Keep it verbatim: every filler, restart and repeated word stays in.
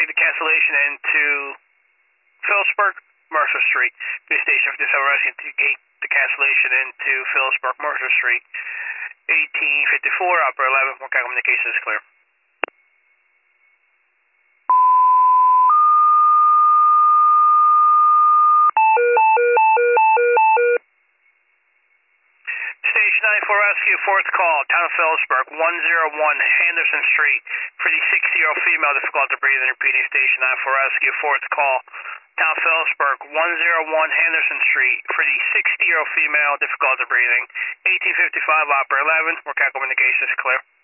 take the cancellation into Phillipsburg, Mercer Street. Be station fifty-seven rescue to gate the cancellation into Phillipsburg, Mercer Street. eighteen fifty-four, operator eleven, one communication is clear. Station ninety-four rescue, fourth call, town of Phillipsburg, one oh one Henderson Street, for the sixty-year-old female difficult to breathe, and repeating station ninety-four rescue, fourth call, town of Phillipsburg, one oh one Henderson Street, for the sixty-year-old female difficult to breathing, eighteen fifty-five, operator eleven, work out communication is clear.